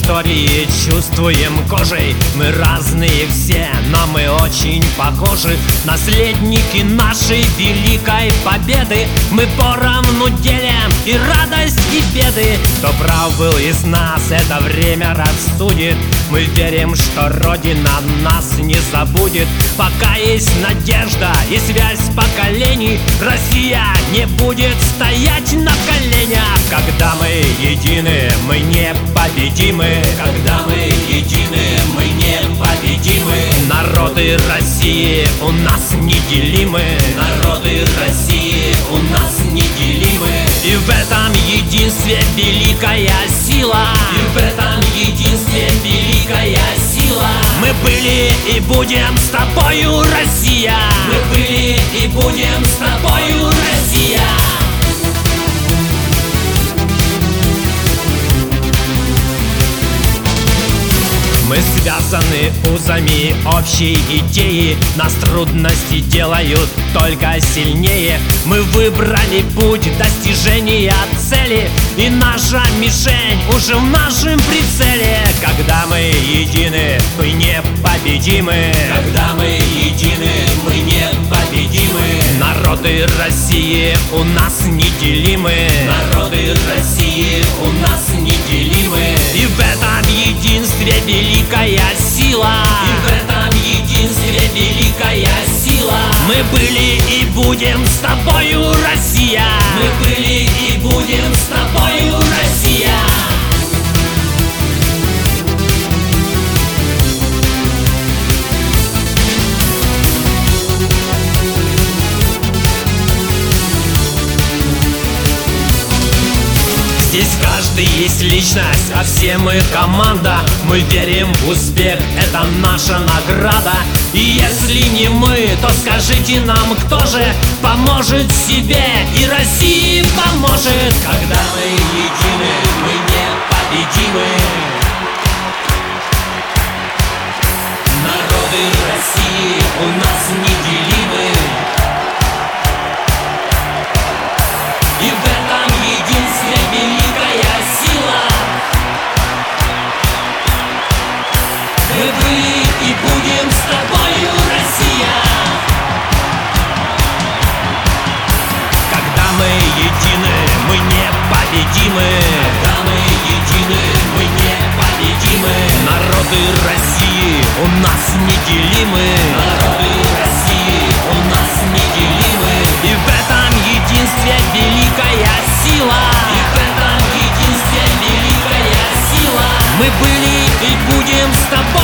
истории чувствуем кожей. Мы разные все, но мы очень похожи. Наследники нашей великой победы. Мы поровну делим и радость, и беды. Кто прав был из нас, это время рассудит. Мы верим, что Родина нас не забудет. Пока есть надежда и связь поколений, Россия не будет стоять на коленях. Когда мы едины, мы непобедимы. Когда мы едины, мы непобедимы. Народы России у нас неделимы. Народы России у нас неделимы. И в этом единстве великая сила. И в этом единстве великая сила. Мы были и будем с тобою, Россия. Мы были и будем с тобою, Россия. Мы связаны узами общей идеи. Нас трудности делают только сильнее. Мы выбрали путь достижения цели, и наша мишень уже в нашем прицеле. Когда мы едины, мы непобедимы. Когда мы едины, мы непобедимы. Народы России у нас неделимы. Народы России у нас неделимы. И в этом единстве великая сила. И в этом единстве великая сила. Мы были и будем с тобою, Россия. Мы были и будем с тобою, Россия. Здесь каждый есть личность, а все мы команда. Мы верим в успех, это наша награда. И если не мы, то скажите нам, кто же поможет себе и России поможет. Когда мы едины, мы непобедимы. Народы России у нас неделимы. И в этом единстве великая сила. Мы были и будем с тобою, Россия. Когда мы едины, мы непобедимы. Когда мы едины, мы непобедимы. Народы России у нас неделимы. Народы России у нас неделимы. И в этом единстве великая сила. И в этом единстве великая сила. Мы были и будем с тобой.